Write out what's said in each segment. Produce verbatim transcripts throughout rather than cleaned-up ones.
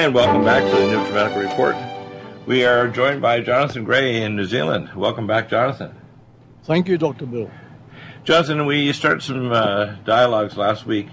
And welcome back to the News Medical Report. We are joined by Jonathan Gray in New Zealand. Welcome back, Jonathan. Thank you, Doctor Bill. Jonathan, we started some uh, dialogues last week,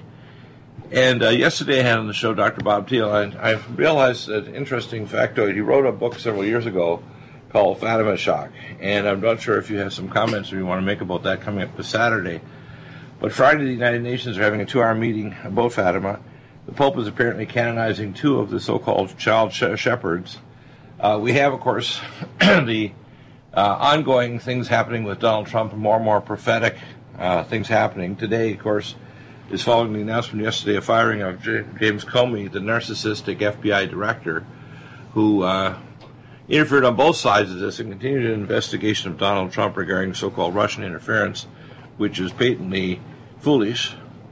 and uh, yesterday I had on the show Doctor Bob Thiel, and I realized an interesting factoid. He wrote a book several years ago called Fatima Shock, and I'm not sure if you have some comments or you want to make about that coming up this Saturday. But Friday, the United Nations are having a two-hour meeting about Fatima. The Pope is apparently canonizing two of the so-called child sh- shepherds. Uh, we have, of course, the uh, ongoing things happening with Donald Trump, and more and more prophetic uh, things happening. Today, of course, is following the announcement yesterday of firing of J- James Comey, the narcissistic F B I director, who uh, interfered on both sides of this and continued an investigation of Donald Trump regarding so-called Russian interference, which is patently foolish.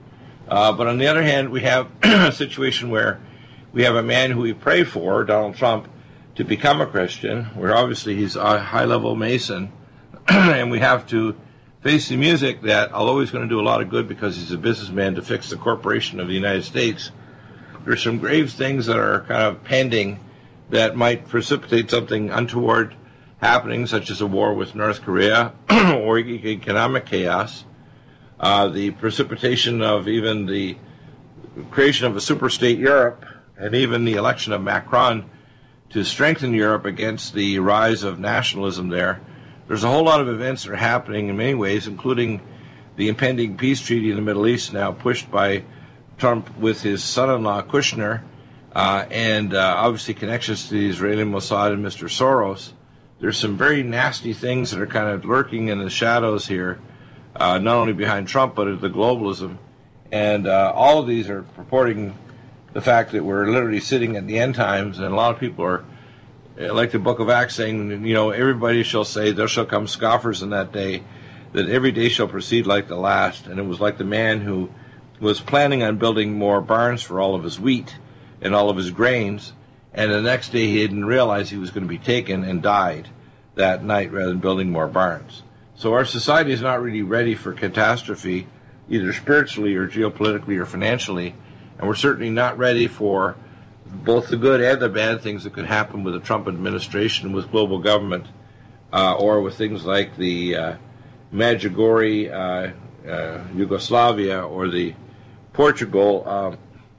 Uh, but on the other hand, we have a situation where we have a man who we pray for, Donald Trump, to become a Christian, where obviously he's a high-level Mason, and we have to face the music that, although he's going to do a lot of good because he's a businessman to fix the corporation of the United States, there's some grave things that are kind of pending that might precipitate something untoward happening, such as a war with North Korea or economic chaos. Uh, the precipitation of even the creation of a superstate Europe, and even the election of Macron to strengthen Europe against the rise of nationalism there. There's a whole lot of events that are happening in many ways, including the impending peace treaty in the Middle East, now pushed by Trump with his son-in-law Kushner, uh, and uh, obviously connections to the Israeli Mossad and Mister Soros. There's some very nasty things that are kind of lurking in the shadows here, Uh, not only behind Trump, but the globalism. And uh, all of these are purporting the fact that we're literally sitting at the end times, and a lot of people are, like the book of Acts, saying, you know, everybody shall say, there shall come scoffers in that day, that every day shall proceed like the last. And it was like the man who was planning on building more barns for all of his wheat and all of his grains, and the next day he didn't realize he was going to be taken and died that night rather than building more barns. So our society is not really ready for catastrophe, either spiritually or geopolitically or financially, and we're certainly not ready for both the good and the bad things that could happen with the Trump administration, with global government, uh, or with things like the uh, Medjugorje, uh, uh, Yugoslavia, or the Portugal uh,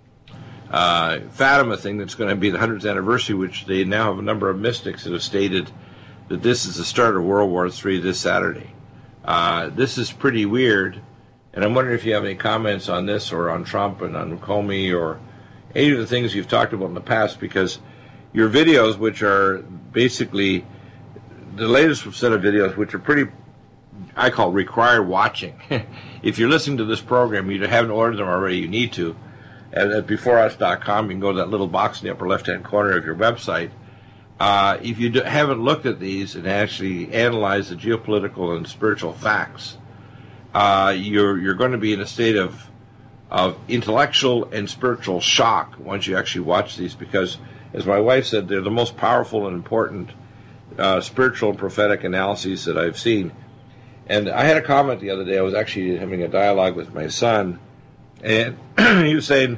uh, Fatima thing that's going to be the hundredth anniversary, which they now have a number of mystics that have stated that this is the start of World War Three this Saturday. Uh, this is pretty weird, and I'm wondering if you have any comments on this or on Trump and on Comey or any of the things you've talked about in the past, because your videos, which are basically the latest set of videos, which are pretty, I call required watching. If you're listening to this program, you haven't ordered them already, you need to. At, at before us dot com, you can go to that little box in the upper left-hand corner of your website. Uh, if you do, haven't looked at these and actually analyzed the geopolitical and spiritual facts, uh, you're you're going to be in a state of of intellectual and spiritual shock once you actually watch these, because, as my wife said, they're the most powerful and important uh, spiritual and prophetic analyses that I've seen. And I had a comment the other day. I was actually having a dialogue with my son, and he was saying,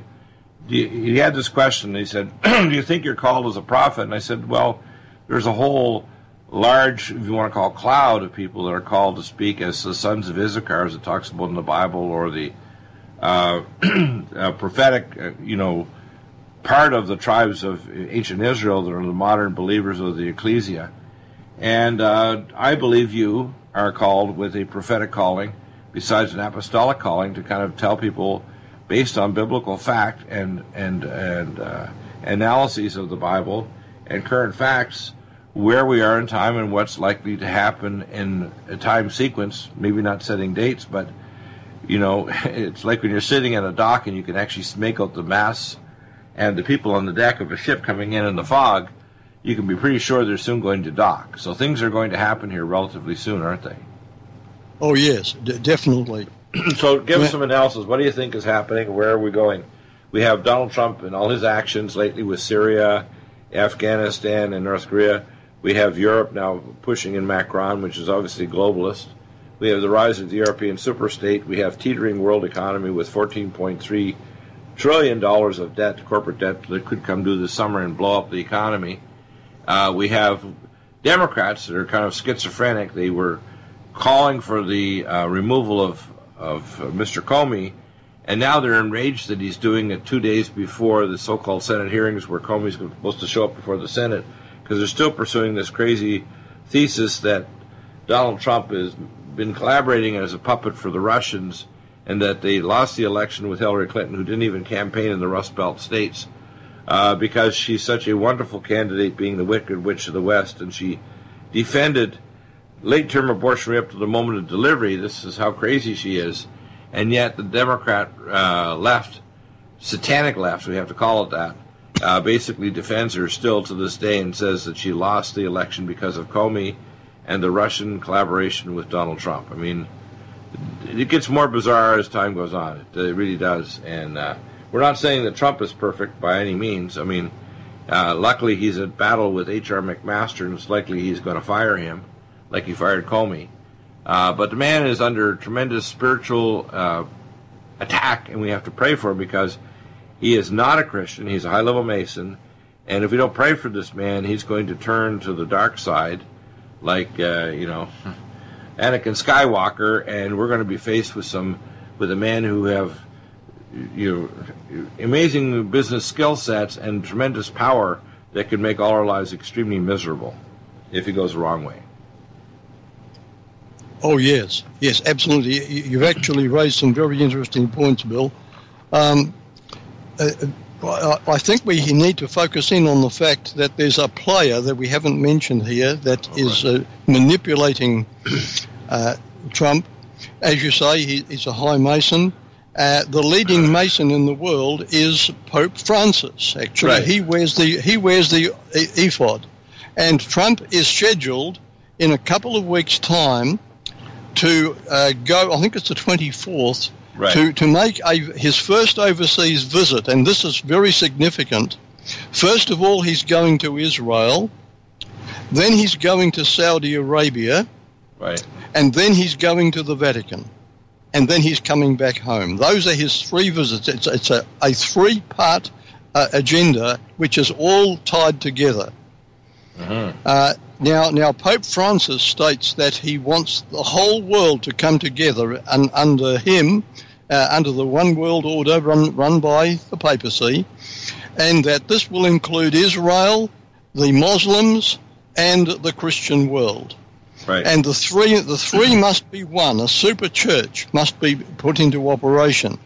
he had this question. He said, do you think you're called as a prophet? And I said, well, there's a whole large, if you want to call it, cloud of people that are called to speak as the sons of Issachar, as it talks about in the Bible, or the uh, uh, prophetic, uh, you know, part of the tribes of ancient Israel that are the modern believers of the ecclesia. And uh, I believe you are called with a prophetic calling, besides an apostolic calling, to kind of tell people, based on biblical fact and and and uh, analyses of the Bible and current facts, where we are in time and what's likely to happen in a time sequence. Maybe not setting dates, but you know, it's like when you're sitting at a dock and you can actually make out the masts and the people on the deck of a ship coming in in the fog. You can be pretty sure they're soon going to dock. So things are going to happen here relatively soon, aren't they? Oh yes, d- definitely. So give us some analysis. What do you think is happening? Where are we going? We have Donald Trump and all his actions lately with Syria, Afghanistan, and North Korea. We have Europe now pushing in Macron, which is obviously globalist. We have the rise of the European superstate. We have teetering world economy with fourteen point three trillion dollars of debt, corporate debt, that could come due this summer and blow up the economy. Uh, we have Democrats that are kind of schizophrenic. They were calling for the uh, removal of, of uh, Mister Comey, and now they're enraged that he's doing it two days before the so-called Senate hearings where Comey's supposed to show up before the Senate, because they're still pursuing this crazy thesis that Donald Trump has been collaborating as a puppet for the Russians, and that they lost the election with Hillary Clinton, who didn't even campaign in the Rust Belt states, uh, because she's such a wonderful candidate, being the Wicked Witch of the West, and she defended late-term abortion right up to the moment of delivery. This is how crazy she is. And yet the Democrat uh, left, satanic left, we have to call it that, uh, basically defends her still to this day and says that she lost the election because of Comey and the Russian collaboration with Donald Trump. I mean, it gets more bizarre as time goes on. It, it really does. And uh, we're not saying that Trump is perfect by any means. I mean, uh, luckily he's at battle with H R McMaster, and it's likely he's going to fire him, like he fired Comey. Uh, but the man is under tremendous spiritual uh, attack, and we have to pray for him because he is not a Christian. He's a high-level Mason, and if we don't pray for this man, he's going to turn to the dark side, like uh, you know, Anakin Skywalker, and we're going to be faced with some with a man who have you know, amazing business skill sets and tremendous power that could make all our lives extremely miserable if he goes the wrong way. Oh, yes. Yes, absolutely. You've actually raised some very interesting points, Bill. Um, uh, I think we need to focus in on the fact that there's a player that we haven't mentioned here that All is right. uh, manipulating uh, Trump. As you say, he, he's a high Mason. Uh, the leading Mason in the world is Pope Francis, actually. Right. He wears the he wears the ephod. And Trump is scheduled in a couple of weeks' time to uh, go, I think it's the twenty-fourth, right. to, to make a, his first overseas visit, and this is very significant. First of all, he's going to Israel, then he's going to Saudi Arabia, right. and then he's going to the Vatican, and then he's coming back home. Those are his three visits. It's, it's a, a three-part uh, agenda, which is all tied together. Mm-hmm. Uh, now, now, Pope Francis states that he wants the whole world to come together and under him, uh, under the one world order run, run by the papacy, and that this will include Israel, the Muslims, and the Christian world. Right. And the three, the three must be one. A super church must be put into operation.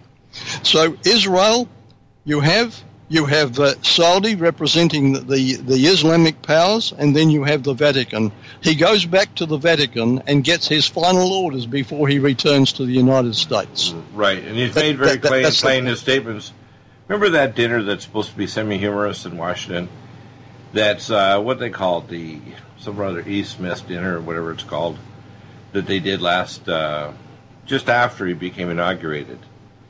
So Israel, you have. You have uh, Saudi representing the, the, the Islamic powers, and then you have the Vatican. He goes back to the Vatican and gets his final orders before he returns to the United States. Right, and he's that, made very that, plain, plain in his statements. Remember that dinner that's supposed to be semi-humorous in Washington? That's uh, what they call it, the some other E. Smith dinner or whatever it's called, that they did last, uh, just after he became inaugurated.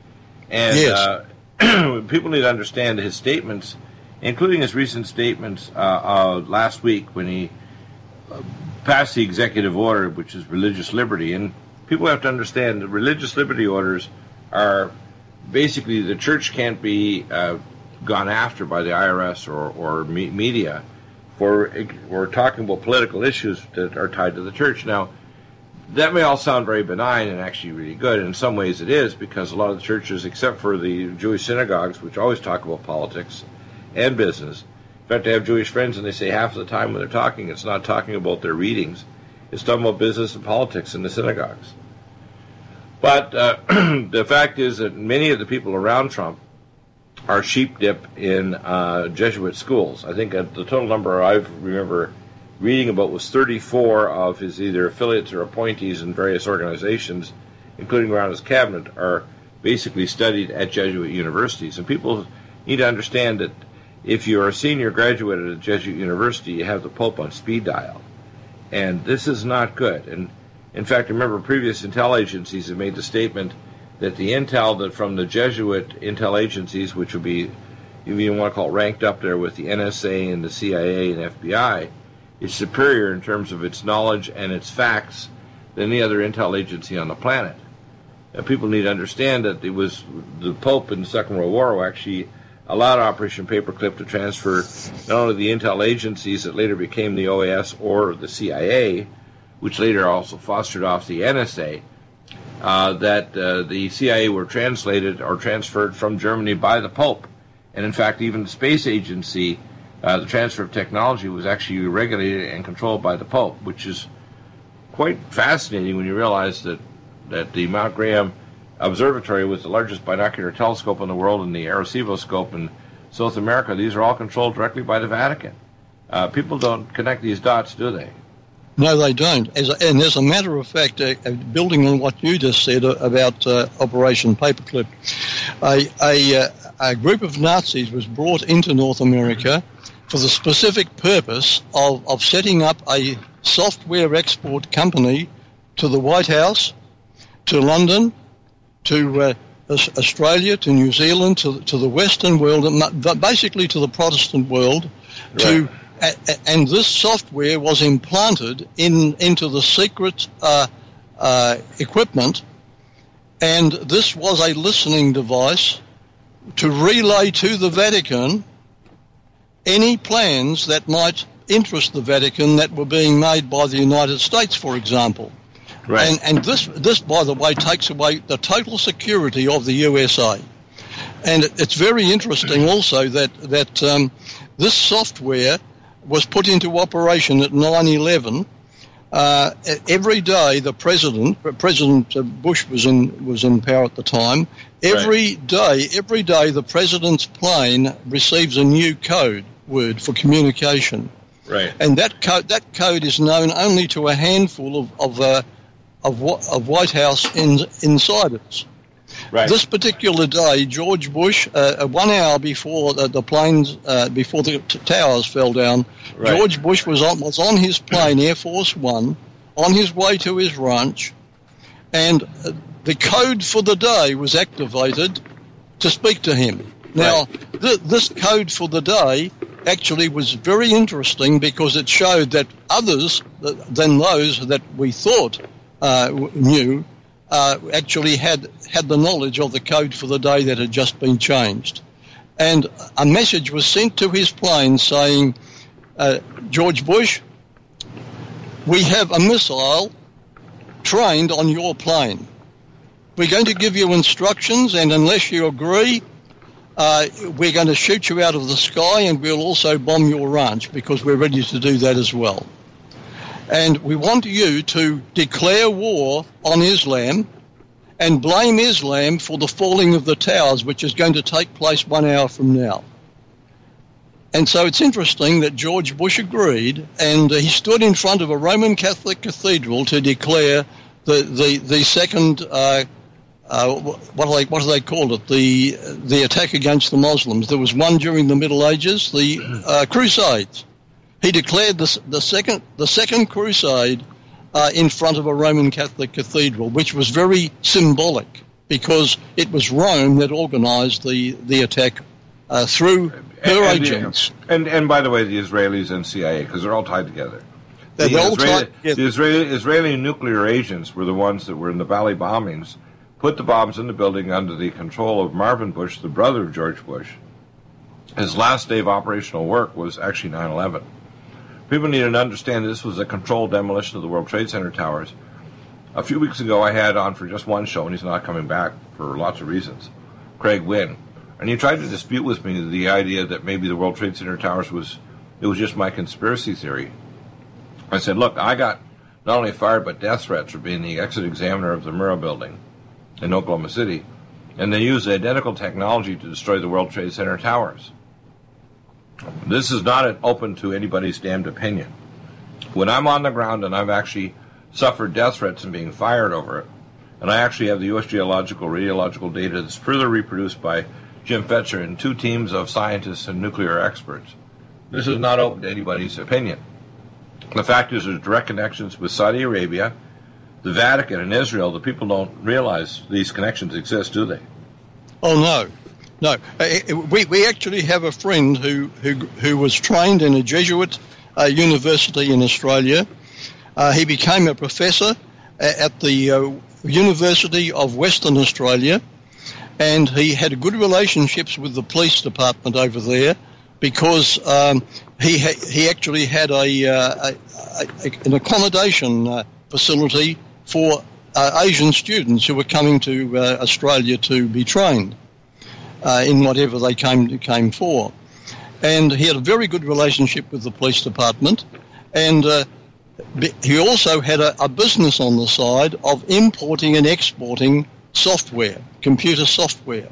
And yes. Uh, people need to understand his statements, including his recent statements uh, uh, last week when he uh, passed the executive order, which is religious liberty. And people have to understand that religious liberty orders are basically the church can't be uh, gone after by the I R S or, or me- media for we're talking about political issues that are tied to the church. Now, that may all sound very benign and actually really good. In some ways it is, because a lot of the churches, except for the Jewish synagogues, which always talk about politics and business. In fact, I have Jewish friends, and they say half of the time when they're talking, it's not talking about their readings. It's talking about business and politics in the synagogues. But uh, the fact is that many of the people around Trump are sheep dip in uh, Jesuit schools. I think uh, the total number I remember reading about was thirty-four of his either affiliates or appointees in various organizations, including around his cabinet, are basically studied at Jesuit universities. And people need to understand that if you're a senior graduate at a Jesuit university, you have the Pope on speed dial. And this is not good. And in fact, remember previous intel agencies have made the statement that the intel that from the Jesuit intel agencies, which would be, if you want to call it ranked up there with the N S A and the C I A and F B I, is superior in terms of its knowledge and its facts than any other intel agency on the planet. Uh, people need to understand that it was the Pope in the Second World War who actually allowed Operation Paperclip to transfer not only the intel agencies that later became the O A S or the C I A, which later also fostered off the N S A, uh, that uh, the C I A were translated or transferred from Germany by the Pope. And in fact, even the space agency, uh, the transfer of technology was actually regulated and controlled by the Pope, which is quite fascinating when you realize that, that the Mount Graham Observatory was the largest binocular telescope in the world, and the Arecibo scope in South America, these are all controlled directly by the Vatican. Uh, people don't connect these dots, do they? No, they don't. As a, and as a matter of fact, uh, building on what you just said about uh, Operation Paperclip, a, a, a group of Nazis was brought into North America for the specific purpose of, of setting up a software export company to the White House, to London, to uh, Australia, to New Zealand, to, to the Western world, and basically to the Protestant world. Right. To and this software was implanted in into the secret uh, uh, equipment, and this was a listening device to relay to the Vatican any plans that might interest the Vatican that were being made by the United States, for example. Right. And, and this, this, by the way, takes away the total security of the U S A. And it, it's very interesting also that, that um, this software was put into operation at nine eleven. Uh, every day the president, President Bush was in, was in power at the time, every right. day, every day the president's plane receives a new code word for communication. Right. And that code, that code is known only to a handful of, of uh, Of, of White House in, insiders. Right. This particular day, George Bush, uh, one hour before the, the planes, uh, before the t- towers fell down, right. George Bush was on was on his plane, Air Force One, on his way to his ranch, and uh, the code for the day was activated to speak to him. Now, right. th- this code for the day actually was very interesting because it showed that others th- than those that we thought Uh, knew, uh, actually had, had the knowledge of the code for the day that had just been changed. And a message was sent to his plane saying, uh, George Bush, we have a missile trained on your plane. We're going to give you instructions, and unless you agree, uh, we're going to shoot you out of the sky, and we'll also bomb your ranch because we're ready to do that as well. And we want you to declare war on Islam and blame Islam for the falling of the towers, which is going to take place one hour from now. And so it's interesting that George Bush agreed, and he stood in front of a Roman Catholic cathedral to declare the the the second uh, uh, what do they what do they call it the the attack against the Muslims. There was one during the Middle Ages, the uh, Crusades. He declared the, the second the second crusade uh, in front of a Roman Catholic cathedral, which was very symbolic because it was Rome that organised the the attack uh, through her and, agents. And, and and by the way, the Israelis and C I A, because they're all tied together. They're the all Israeli, tied together. The Israeli, Israeli nuclear agents were the ones that were in the Valley bombings, put the bombs in the building under the control of Marvin Bush, the brother of George Bush. His last day of operational work was actually nine eleven. People need to understand this was a controlled demolition of the World Trade Center towers. A few weeks ago, I had on for just one show, and he's not coming back for lots of reasons, Craig Wynn. And he tried to dispute with me the idea that maybe the World Trade Center towers was, it was just my conspiracy theory. I said, look, I got not only fired, but death threats for being the exit examiner of the Murrah building in Oklahoma City. And they used identical technology to destroy the World Trade Center towers. This is not open to anybody's damned opinion. When I'm on the ground and I've actually suffered death threats and being fired over it, and I actually have the U S geological, radiological data that's further reproduced by Jim Fetcher and two teams of scientists and nuclear experts, this is not open to anybody's opinion. The fact is there's direct connections with Saudi Arabia, the Vatican, and Israel. The people don't realize these connections exist, do they? Oh, no. No, we we actually have a friend who who, who was trained in a Jesuit uh, university in Australia. Uh, he became a professor at the uh, University of Western Australia, and he had good relationships with the police department over there because um, he ha- he actually had a, uh, a, a an accommodation uh, facility for uh, Asian students who were coming to uh, Australia to be trained uh, in whatever they came came for. And he had a very good relationship with the police department, and uh, he also had a, a business on the side of importing and exporting software, computer software.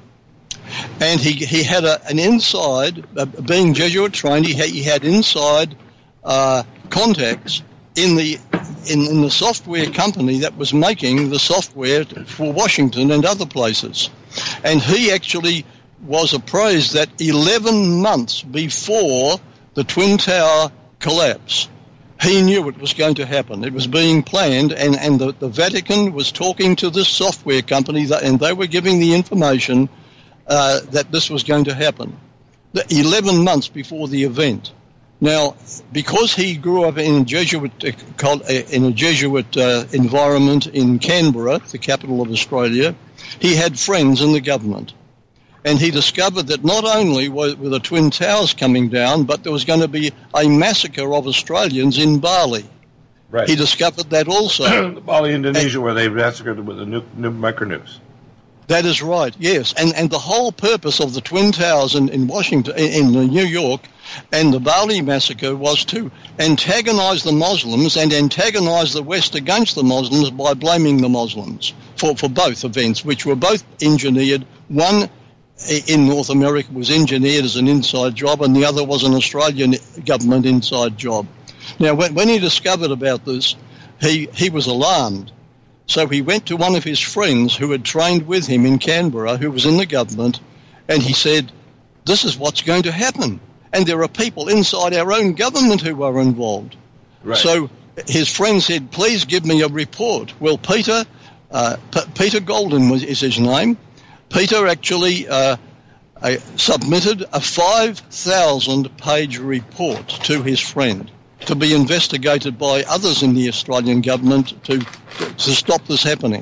And he he had a, an inside, uh, being Jesuit trained, he had, he had inside uh, contacts in the in, in the software company that was making the software for Washington and other places. And he actually was appraised that eleven months before the Twin Tower collapse, he knew it was going to happen. It was being planned, and, and the, the Vatican was talking to this software company, that, and they were giving the information uh, that this was going to happen. The eleven months before the event. Now, because he grew up in a Jesuit uh, in a Jesuit uh, environment in Canberra, the capital of Australia, he had friends in the government. And he discovered that not only were the Twin Towers coming down, but there was going to be a massacre of Australians in Bali. Right. He discovered that also. Bali, Indonesia, and, where they massacred with the nu- nu- micronukes. That is right, yes. And and the whole purpose of the Twin Towers in, in Washington, in, in New York, and the Bali massacre was to antagonize the Muslims and antagonize the West against the Muslims by blaming the Muslims for, for both events, which were both engineered. One in North America was engineered as an inside job, and the other was an Australian government inside job. Now, when, when he discovered about this, he, he was alarmed. So he went to one of his friends who had trained with him in Canberra, who was in the government, and he said, this is what's going to happen. And there are people inside our own government who are involved. Right. So his friend said, please give me a report. Well, Peter, uh, P- Peter Golden was, is his name. Peter actually uh, uh, submitted a five thousand page report to his friend to be investigated by others in the Australian government to, to stop this happening.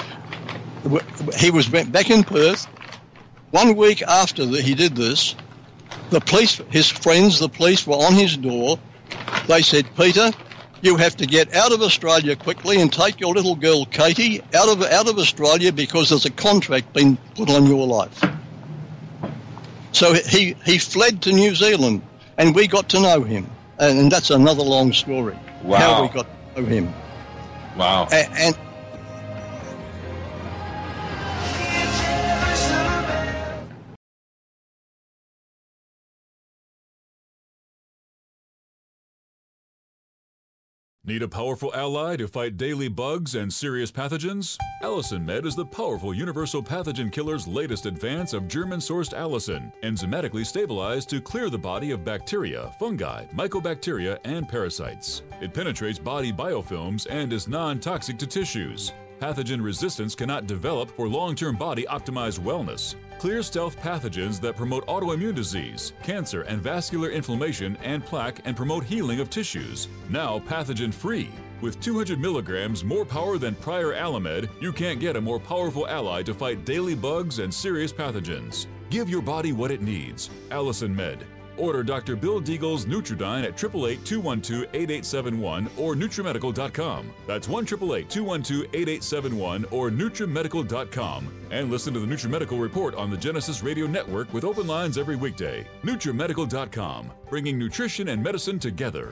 He was back in Perth. One week after the, he did this, the police, his friends, the police were on his door. They said, Peter, you have to get out of Australia quickly and take your little girl Katie out of out of Australia because there's a contract being put on your life. So he, he fled to New Zealand, and we got to know him. And, and that's another long story, wow. how we got to know him. Wow. And, and Need a powerful ally to fight daily bugs and serious pathogens? Allicin Med is the powerful universal pathogen killer's latest advance of German-sourced allicin, enzymatically stabilized to clear the body of bacteria, fungi, mycobacteria, and parasites. It penetrates body biofilms and is non-toxic to tissues. Pathogen resistance cannot develop for long-term body-optimized wellness. Clear stealth pathogens that promote autoimmune disease, cancer and vascular inflammation and plaque and promote healing of tissues. Now pathogen-free. With two hundred milligrams more power than prior Alamed, you can't get a more powerful ally to fight daily bugs and serious pathogens. Give your body what it needs. Allicin Med. Order Doctor Bill Deagle's Nutridyne at eight eight eight, two one two, eight eight seven one or Nutrimedical dot com. That's one eight eight eight, two one two, eight eight seven one or Nutrimedical dot com. And listen to the Nutrimedical Report on the Genesis Radio Network with open lines every weekday. Nutrimedical dot com, bringing nutrition and medicine together.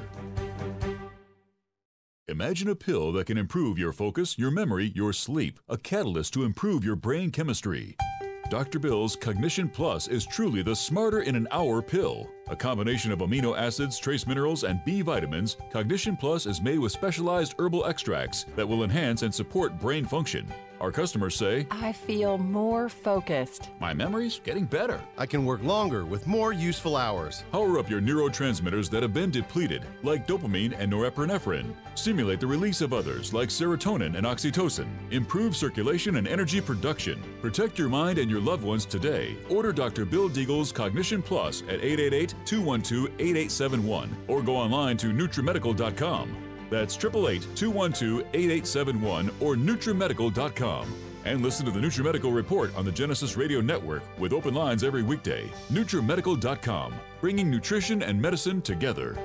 Imagine a pill that can improve your focus, your memory, your sleep, a catalyst to improve your brain chemistry. Doctor Bill's Cognition Plus is truly the smarter in an hour pill. A combination of amino acids, trace minerals, and B vitamins, Cognition Plus is made with specialized herbal extracts that will enhance and support brain function. Our customers say, I feel more focused. My memory's getting better. I can work longer with more useful hours. Power up your neurotransmitters that have been depleted, like dopamine and norepinephrine. Stimulate the release of others, like serotonin and oxytocin. Improve circulation and energy production. Protect your mind and your loved ones today. Order Doctor Bill Deagle's Cognition Plus at eight eight eight, two one two, eight eight seven one or go online to Nutrimedical dot com. That's eight eight eight, two one two, eight eight seven one or NutriMedical dot com. And listen to the NutriMedical Report on the Genesis Radio Network with open lines every weekday. NutriMedical dot com, bringing nutrition and medicine together.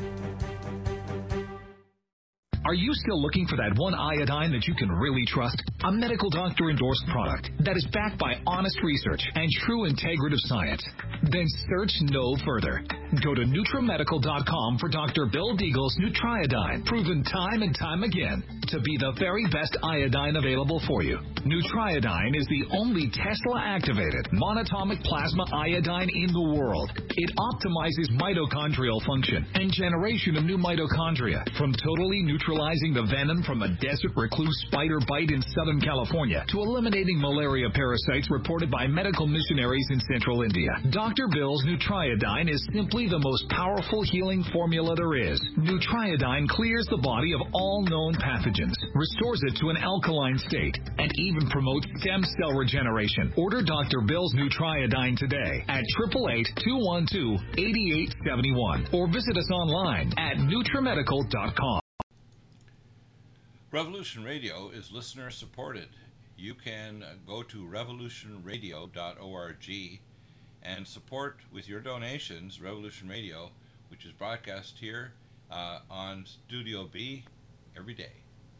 Are you still looking for that one iodine that you can really trust? A medical doctor endorsed product that is backed by honest research and true integrative science? Then search no further. Go to NutriMedical dot com for Doctor Bill Deagle's Nutriodine, proven time and time again to be the very best iodine available for you. Nutriodine is the only Tesla-activated monatomic plasma iodine in the world. It optimizes mitochondrial function and generation of new mitochondria from totally neutralizing the venom from a desert recluse spider bite in Southern California to eliminating malaria parasites reported by medical missionaries in Central India. Doctor Bill's Nutriodine is simply the most powerful healing formula there is. Nutriodine clears the body of all known pathogens, restores it to an alkaline state, and even promotes stem cell regeneration. Order Doctor Bill's Nutriodine today at eight eight eight, two one two, eight eight seven one or visit us online at NutriMedical dot com. Revolution Radio is listener supported. You can go to revolution radio dot org and support with your donations Revolution Radio, which is broadcast here uh, on Studio B every day.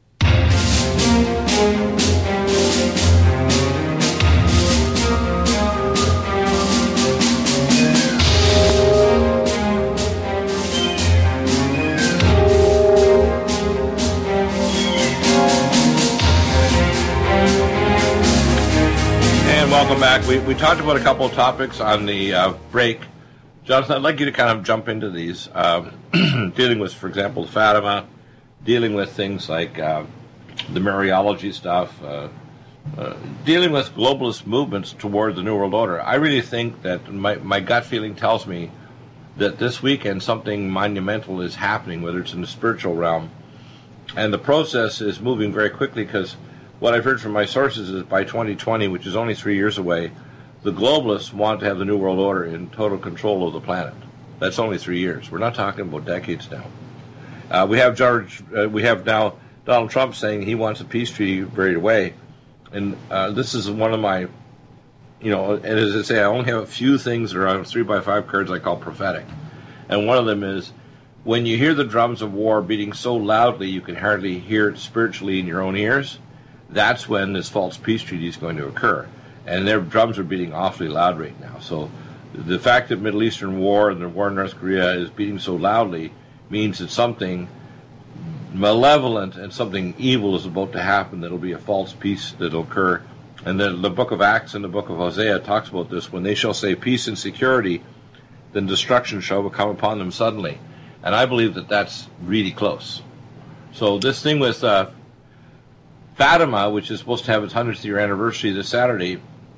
And welcome back. We, we talked about a couple of topics on the uh, break. Jonathan, I'd like you to kind of jump into these, uh, dealing with, for example, Fatima, dealing with things like uh, the Mariology stuff, uh, uh, dealing with globalist movements toward the New World Order. I really think that my, my gut feeling tells me that this weekend something monumental is happening, whether it's in the spiritual realm. And the process is moving very quickly because what I've heard from my sources is by twenty twenty, which is only three years away, the globalists want to have the New World Order in total control of the planet. That's only three years. We're not talking about decades now. Uh, we have George. Uh, we have now Donald Trump saying he wants a peace treaty buried away, and uh, this is one of my, you know, and as I say, I only have a few things that are on three by five cards I call prophetic, and one of them is when you hear the drums of war beating so loudly you can hardly hear it spiritually in your own ears. That's when this false peace treaty is going to occur. And their drums are beating awfully loud right now. So the fact that Middle Eastern war and the war in North Korea is beating so loudly means that something malevolent and something evil is about to happen. That'll be a false peace that'll occur. And then the book of Acts and the book of Hosea talks about this. When they shall say peace and security, then destruction shall come upon them suddenly. And I believe that that's really close. So this thing with uh, Fatima, which is supposed to have its hundredth year anniversary this Saturday,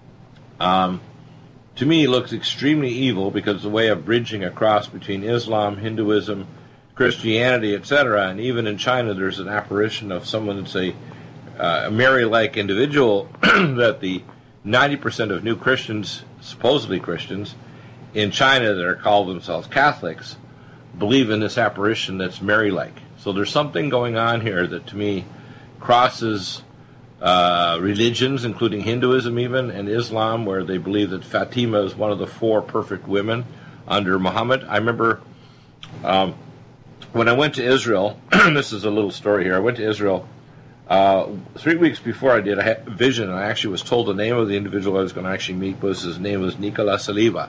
um, to me looks extremely evil because it's a way of bridging across between Islam, Hinduism, Christianity, et cetera. And even in China, there's an apparition of someone that's a, uh, a Mary-like individual that the ninety percent of new Christians, supposedly Christians, in China that are called themselves Catholics, believe in this apparition that's Mary-like. So there's something going on here that, to me, crosses uh, religions, including Hinduism even, and Islam, where they believe that Fatima is one of the four perfect women under Muhammad. I remember um, when I went to Israel, this is a little story here, I went to Israel uh, three weeks before I did, I had a vision, and I actually was told the name of the individual I was going to actually meet was, his name was Nicola Saliba.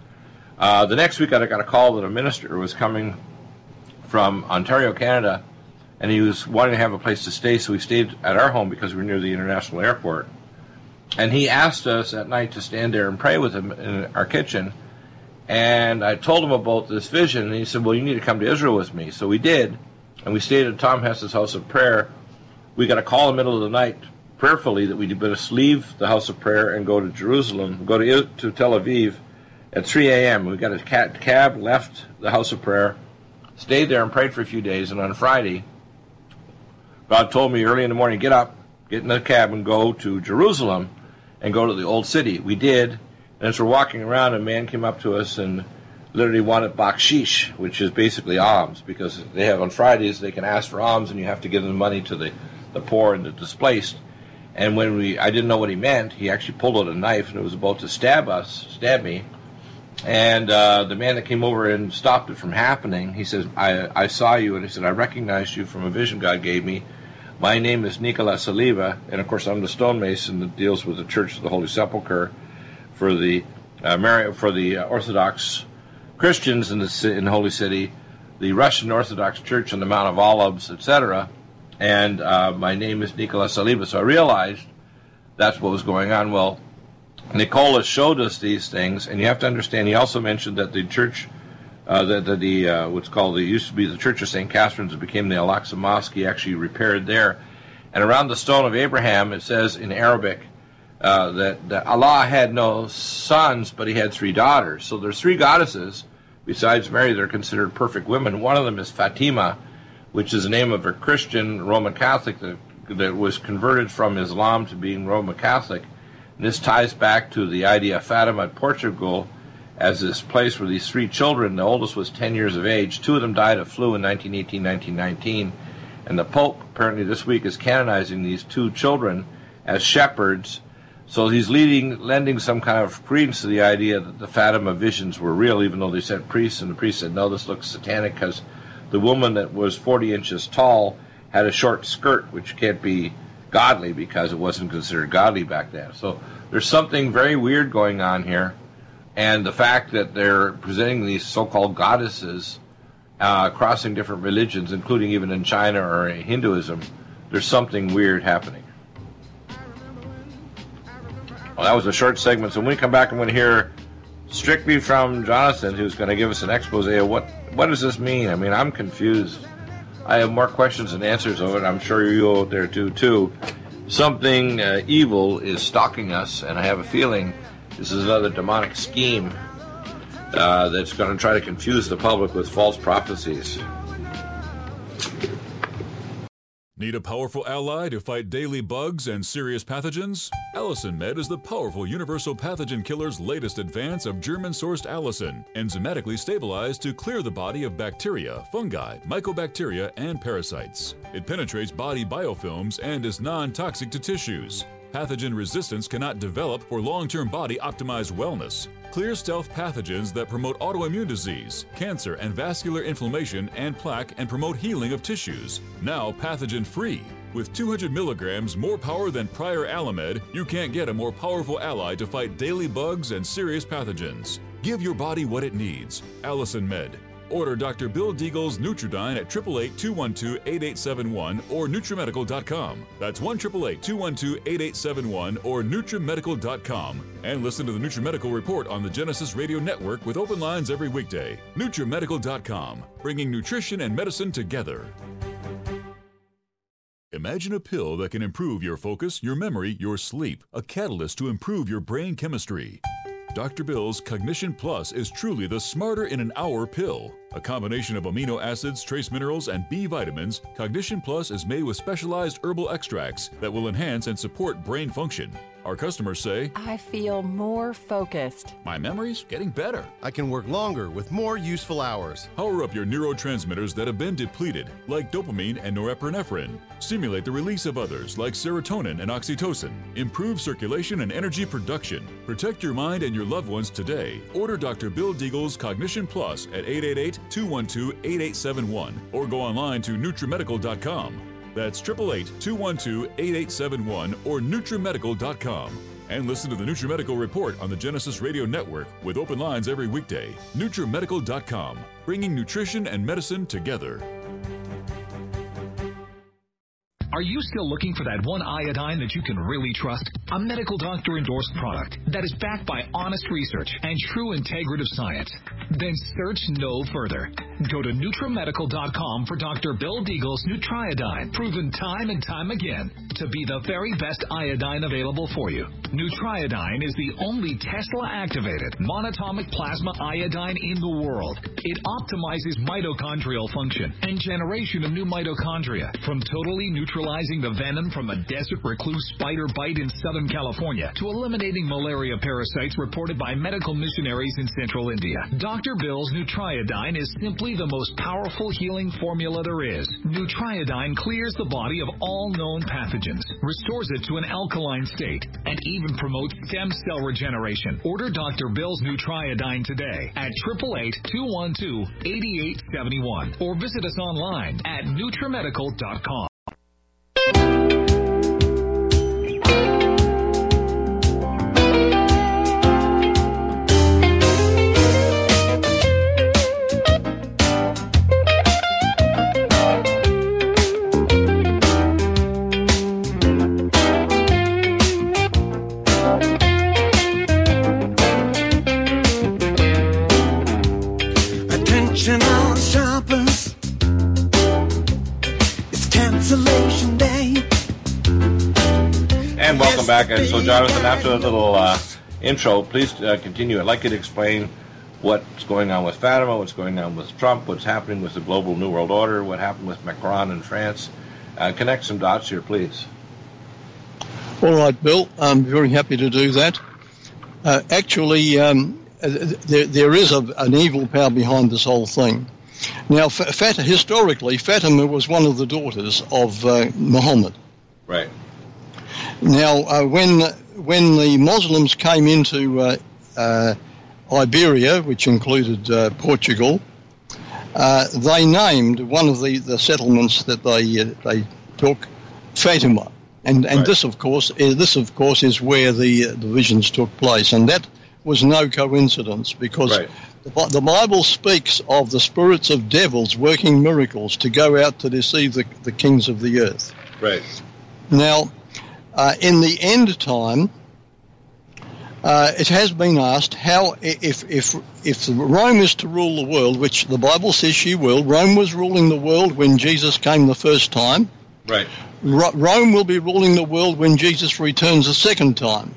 Uh, the next week I got a call that a minister was coming from Ontario, Canada, and he was wanting to have a place to stay, so we stayed at our home because we were near the international airport. And he asked us at night to stand there and pray with him in our kitchen. And I told him about this vision, and he said, well, you need to come to Israel with me. So we did, and we stayed at Tom Hess's house of prayer. We got a call in the middle of the night, prayerfully, that we'd better leave the house of prayer and go to Jerusalem, go to, to Tel Aviv at three a.m. We got a cab, left the house of prayer, stayed there and prayed for a few days, and on Friday, God told me early in the morning, get up, get in the cab and go to Jerusalem and go to the old city. We did, and as we're walking around, a man came up to us and literally wanted bakshish, which is basically alms, because they have on Fridays they can ask for alms, and you have to give them money to the, the poor and the displaced. And when we, I didn't know what he meant, he actually pulled out a knife and it was about to stab us, stab me. And uh, the man that came over and stopped it from happening, he says, I, I saw you, and he said, I recognized you from a vision God gave me. My name is Nicola Saliba, and of course I'm the stonemason that deals with the Church of the Holy Sepulchre for the uh, Mary, for the uh, Orthodox Christians in the in the Holy City, the Russian Orthodox Church on the Mount of Olives, et cetera. And uh, my name is Nicola Saliba. So I realized that's what was going on. Well, Nicola showed us these things, and you have to understand. He also mentioned that the church, uh, that the, the uh, what's called, it used to be the Church of Saint Catherine's, it became the Al-Aqsa Mosque. He actually repaired there. And around the stone of Abraham, it says in Arabic uh, that, that Allah had no sons, but he had three daughters. So there's three goddesses besides Mary that are considered perfect women. One of them is Fatima, which is the name of a Christian Roman Catholic that, that was converted from Islam to being Roman Catholic. And this ties back to the idea of Fatima at Portugal as this place where these three children, the oldest was ten years of age, two of them died of flu in nineteen eighteen, nineteen nineteen, and the Pope apparently this week is canonizing these two children as shepherds. So he's leading, lending some kind of credence to the idea that the Fatima visions were real, even though they sent priests, and the priest said, no, this looks satanic, because the woman that was forty inches tall had a short skirt, which can't be godly because it wasn't considered godly back then. So there's something very weird going on here. And the fact that they're presenting these so-called goddesses uh, crossing different religions, including even in China or in Hinduism, there's something weird happening. Well, that was a short segment. So when we come back, I'm going to hear strictly from Jonathan, who's going to give us an expose of what, what does this mean? I mean, I'm confused. I have more questions than answers of it. I'm sure you out there do, too. Something uh, evil is stalking us, and I have a feeling this is another demonic scheme uh, that's going to try to confuse the public with false prophecies. Need a powerful ally to fight daily bugs and serious pathogens? Allicin Med is the powerful universal pathogen killer's latest advance of German-sourced allicin, enzymatically stabilized to clear the body of bacteria, fungi, mycobacteria, and parasites. It penetrates body biofilms and is non-toxic to tissues. Pathogen resistance cannot develop for long-term body-optimized wellness. Clear stealth pathogens that promote autoimmune disease, cancer and vascular inflammation and plaque, and promote healing of tissues. Now pathogen-free. With two hundred milligrams more power than prior Alamed, you can't get a more powerful ally to fight daily bugs and serious pathogens. Give your body what it needs. Allicin Med. Order Doctor Bill Deagle's Nutridyne at eight eight eight, two one two, eight eight seven one or Nutrimedical dot com. That's one eight eight eight, two one two, eight eight seven one or Nutrimedical dot com. And listen to the Nutrimedical Report on the Genesis Radio Network with open lines every weekday. Nutrimedical dot com, bringing nutrition and medicine together. Imagine a pill that can improve your focus, your memory, your sleep, a catalyst to improve your brain chemistry. Doctor Bill's Cognition Plus is truly the smarter in an hour pill. A combination of amino acids, trace minerals, and B vitamins, Cognition Plus is made with specialized herbal extracts that will enhance and support brain function. Our customers say, I feel more focused. My memory's getting better. I can work longer with more useful hours. Power up your neurotransmitters that have been depleted, like dopamine and norepinephrine. Stimulate the release of others, like serotonin and oxytocin. Improve circulation and energy production. Protect your mind and your loved ones today. Order Doctor Bill Deagle's Cognition Plus at eight eight eight, two one two, eight eight seven one or go online to Nutrimedical dot com. That's eight eight eight, two one two, eight eight seven one or Nutrimedical dot com. And listen to the Nutrimedical Report on the Genesis Radio Network with open lines every weekday. Nutrimedical dot com, bringing nutrition and medicine together. Are you still looking for that one iodine that you can really trust? A medical doctor endorsed product that is backed by honest research and true integrative science? Then search no further. Go to Nutramedical dot com for Doctor Bill Deagle's Nutriodine, proven time and time again to be the very best iodine available for you. Nutriodine is the only Tesla-activated monatomic plasma iodine in the world. It optimizes mitochondrial function and generation of new mitochondria, from totally neutralizing the venom from a desert recluse spider bite in Southern California to eliminating malaria parasites reported by medical missionaries in central India. Doctor Bill's Nutriodine is simply the most powerful healing formula there is. Nutriodine clears the body of all known pathogens, restores it to an alkaline state, and even promotes stem cell regeneration. Order Doctor Bill's Nutriodine today at eight eight eight, two one two, eight eight seven one or visit us online at Nutramedical dot com. And welcome back. And so, Jonathan, after a little uh, intro, please uh, continue. I'd like you to explain what's going on with Fatima, what's going on with Trump, what's happening with the global New World Order, what happened with Macron in France. Uh, connect some dots here, please. All right, Bill. I'm very happy to do that. Uh, actually, um, there, there is a, an evil power behind this whole thing. Now, Fat, historically, Fatima was one of the daughters of uh, Muhammad. Right. Now, uh, when when the Muslims came into uh, uh, Iberia, which included uh, Portugal, uh, they named one of the, the settlements that they uh, they took Fatima, and and right. this of course is, this of course is where the uh, the visions took place, and that was no coincidence because. Right. The Bible speaks of the spirits of devils working miracles to go out to deceive the, the kings of the earth. Right. Now, uh, in the end time, uh, it has been asked how, if if if Rome is to rule the world, which the Bible says she will. Rome was ruling the world when Jesus came the first time. Right. R- Rome will be ruling the world when Jesus returns the second time.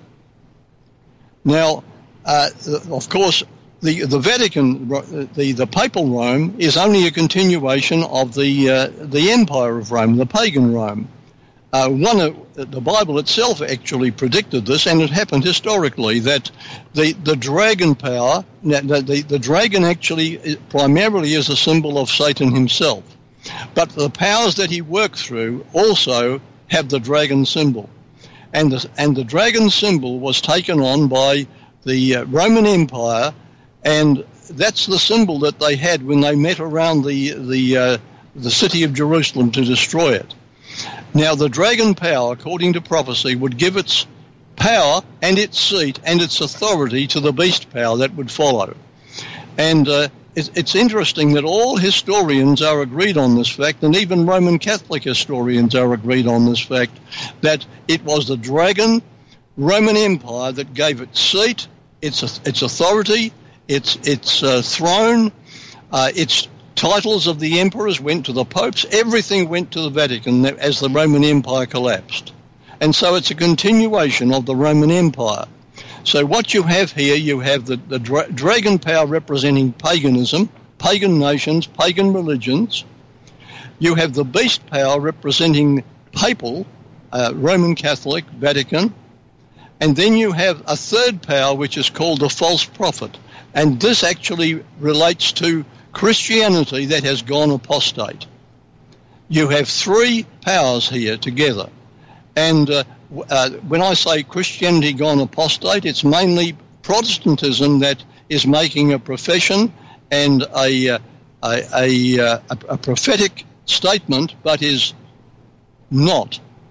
Now, uh, of course. The the Vatican, the, the Papal Rome, is only a continuation of the uh, the Empire of Rome, the pagan Rome. Uh, one of, the Bible itself actually predicted this, and it happened historically that the the dragon power, the the, the dragon actually primarily is a symbol of Satan himself, but the powers that he worked through also have the dragon symbol, and the and the dragon symbol was taken on by the uh, Roman Empire. And that's the symbol that they had when they met around the the uh, the city of Jerusalem to destroy it. Now, the dragon power, according to prophecy, would give its power and its seat and its authority to the beast power that would follow. And uh, it, it's interesting that all historians are agreed on this fact, and even Roman Catholic historians are agreed on this fact, that it was the dragon Roman Empire that gave its seat, its its authority, Its its uh, throne, uh, its titles of the emperors went to the popes. Everything went to the Vatican as the Roman Empire collapsed. And so it's a continuation of the Roman Empire. So what you have here, you have the, the dra- dragon power representing paganism, pagan nations, pagan religions. You have the beast power representing papal, uh, Roman Catholic, Vatican. And then you have a third power, which is called the false prophet. And this actually relates to Christianity that has gone apostate. You have three powers here together. And uh, uh, when I say Christianity gone apostate, it's mainly Protestantism that is making a profession and a, uh, a, a, a, a prophetic statement, but is not